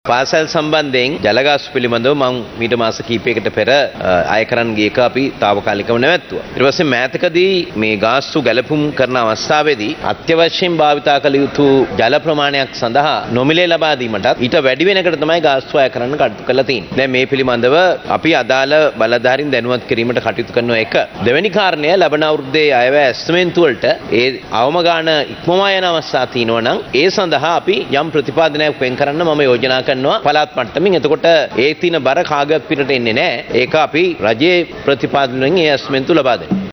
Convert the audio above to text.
පාසල් සම්බන්ධයෙන් ජලගාස්තු පිළිබඳව මම මීට මාස කිහිපයකට පෙර අය කරන්න ගිය එක අපි తాවකාලිකව නැවැත්තුවා. ඊට පස්සේ මෑතකදී මේ ගාස්තු ගැලපුම් කරන අවස්ථාවේදී අත්‍යවශ්‍යයෙන් භාවිතා කළ යුතු ජල ප්‍රමාණයක් සඳහා නොමිලේ ලබා දීමටත් ඊට වැඩි වෙනකට තමයි ගාස්තු අය කරන්න කටයුතු කරලා තියෙන්නේ. දැන් මේ පිළිබඳව අපි අදාළ බලධාරීන් දැනුවත් කිරීමට කටයුතු කරන එක. දෙවෙනි කාරණය ලබන අවුරුද්දේ අයවැය ඇස්තමේන්තු වලට ඒ අවම ගාන ඉක්මවා යන අවස්ථා තියෙනවා නම් ඒ සඳහා අපි යම් ප්‍රතිපාදනයක් වෙන් කරන්න මම යෝජනා පළාත් මට්ටමින්. එතකොට ඒ තින බර කාගවත් පිටට එන්නේ නැහැ. ඒක අපි රජයේ ප්‍රතිපාදනයෙන් ඒ ඇස්තමේන්තු ලබා දෙනවා.